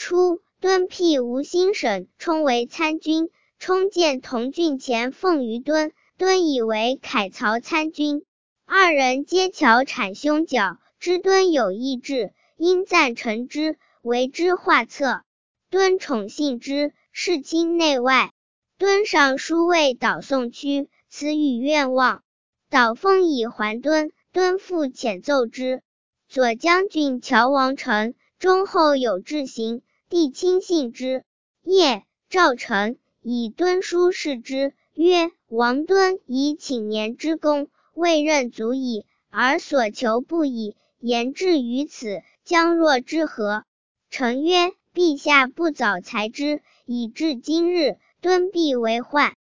初，敦辟吴兴省，充为参军。充见同郡前奉于敦，敦以为凯曹参军。二人皆巧产胸角，知敦有意志，因赞成之，为之画策。敦宠信之，事亲内外。敦上书谓导宋屈，此与愿望。导封以还敦，敦复遣奏之。左将军乔王成忠厚有志行，帝亲信之。夜，赵成以敦书示之，曰：王敦以请年之功，未任足矣，而所求不已，言至于此，将若之何？成曰：陛下不早裁之，以至今日，敦必为患。